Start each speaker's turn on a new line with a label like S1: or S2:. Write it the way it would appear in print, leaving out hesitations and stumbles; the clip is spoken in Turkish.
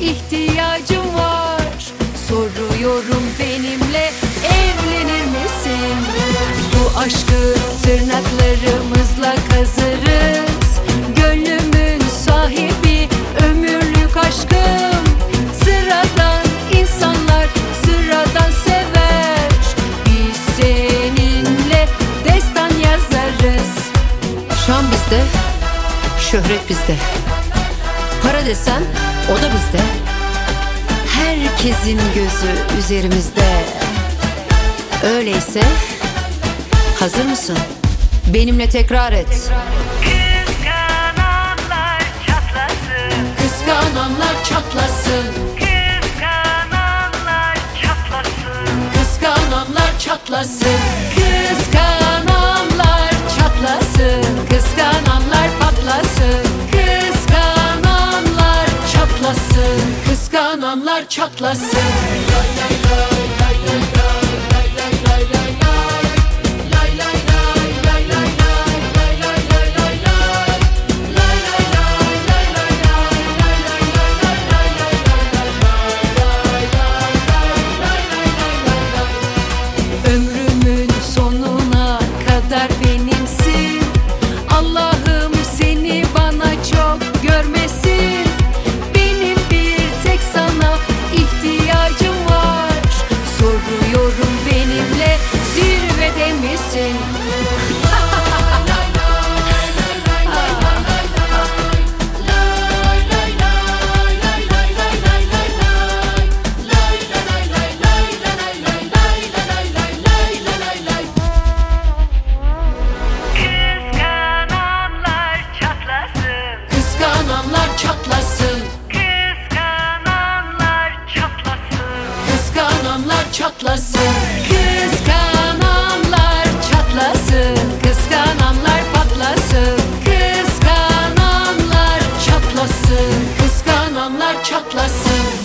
S1: ihtiyacım var. Soruyorum, benimle evlenir misin? Bu aşkı tırnaklarımızla kazırız. Gönlümün sahibi, ömürlük aşkım. Sıradan insanlar sıradan sever. Biz seninle destan yazarız. Şan bizde, şöhret bizde. Para desen o da bizde. Herkesin gözü üzerimizde. Öyleyse hazır mısın? Benimle tekrar et.
S2: Kıskananlar çatlasın.
S1: Kıskananlar çatlasın.
S2: Kıskananlar çatlasın.
S1: Kıskananlar çatlasın. Kıskananlar çatlasın. Kıskananlar patlasın. Kıskananlar çatlasın. Kıskananlar çatlasın. Ömrümün sonuna kadar benimsin. Allah'ım seni bana çok görmesin. Benim bir tek sana ihtiyacım var. Soruyorum, benimle zirvede misin?
S2: Kıskananlar çatlasın.
S1: Kıskananlar çatlasın.
S2: Kıskananlar çatlasın.
S1: Kıskananlar çatlasın. Kıskananlar çatlasın. Kıskananlar patlasın. Kıskananlar çatlasın. Kıskananlar çatlasın.